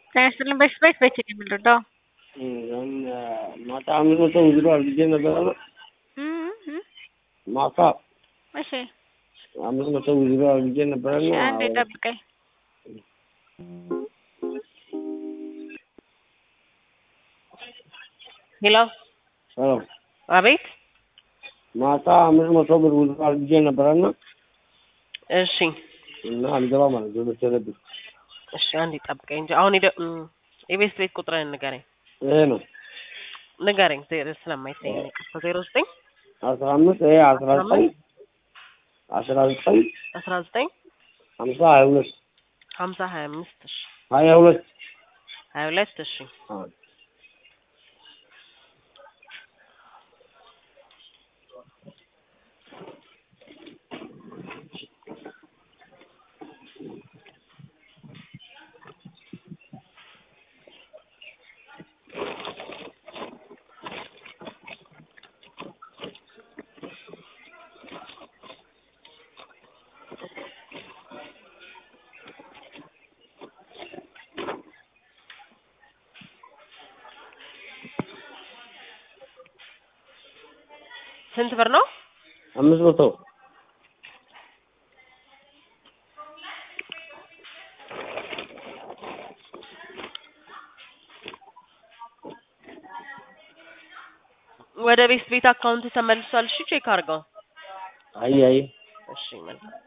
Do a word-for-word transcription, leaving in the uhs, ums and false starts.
ሳይንስልን በስፔስ በች የምንረዳው ማታ አምስት መቶ ውዝሮ አድርጌ ነበረ ማታ እሺ አምስት መቶ ውዝሮ አድርጌ ነበረና አንዴ ጠብቀኝ። ሄሎ ሄሎ አቤት ማታ አምስት መቶ ብር ውዝሮ አድርጌ ነበረና እሺ እና አልገባም ማለት ነው ተለብ እሺ አንዴ ጠብቀኝ እንጂ አሁን ሄደ የቤት ቤት ቁጥርን ንገረኝ። ይሄ ነው ንገረኝ ስለማይታይ ነው ዜሮ ዘጠኝ አስራ አምስት ይሄ አስራ ዘጠኝ አስራ ዘጠኝ አስራ ዘጠኝ ሀምሳ ሀያ ሁለት ሀምሳ ሀያ አምስት እሺ ሀያ ሁለት ሀያ ሁለት እሺ ስንት ብር ነው? አምስት መቶ ወደ ቤት ቤት አካውንት ተመልሷል። እሺ ቼክ አድርገው። አይ አይ እሺ መልካም